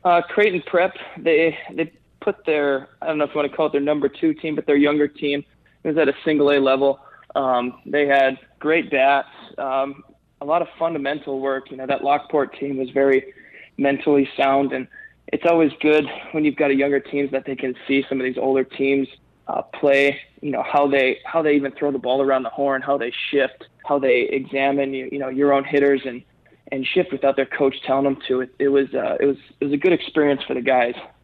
Creighton Prep, they put their, I don't know if you want to call it their number two team, but their younger team. It was at a single A level. They had great bats, a lot of fundamental work. That Lockport team was very mentally sound, and it's always good when you've got a younger teams that they can see some of these older teams play. How they even throw the ball around the horn, how they shift, how they examine your own hitters and shift without their coach telling them to. It was a good experience for the guys.